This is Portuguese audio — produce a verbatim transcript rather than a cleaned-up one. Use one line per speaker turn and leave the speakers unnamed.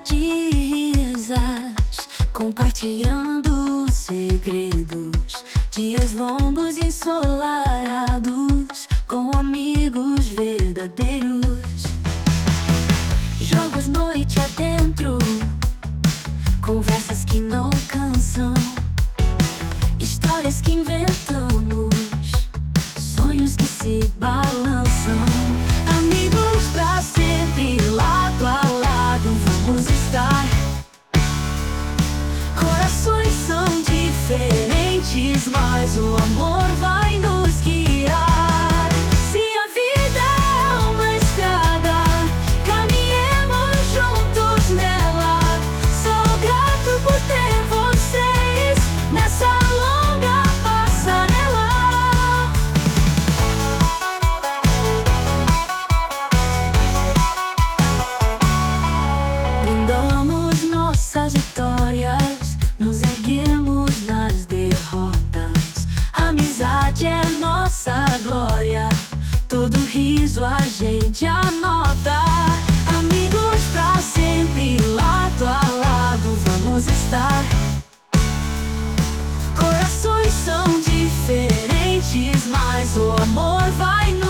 de risas, compartilhando segredos. Dias longos e ensolarados, com amigos verdadeiros. Jogos noite adentro, conversas que não cansam, histórias que inventamos, sonhos que se balançam. Amigos pra sempre, lado a lado vamos estar. Corações são diferentes, mas o amor vai nos guiar. Se a vida é uma estrada, caminhemos juntos nela. Sou grato por ter vocês nessa longa passarela. Brindamos nossas vitórias, nos erguemos nas derrotas. Amizade é nossa glória, todo riso a gente anota. Amigos pra sempre, lado a lado vamos estar. Corações são diferentes, mas o amor vai nos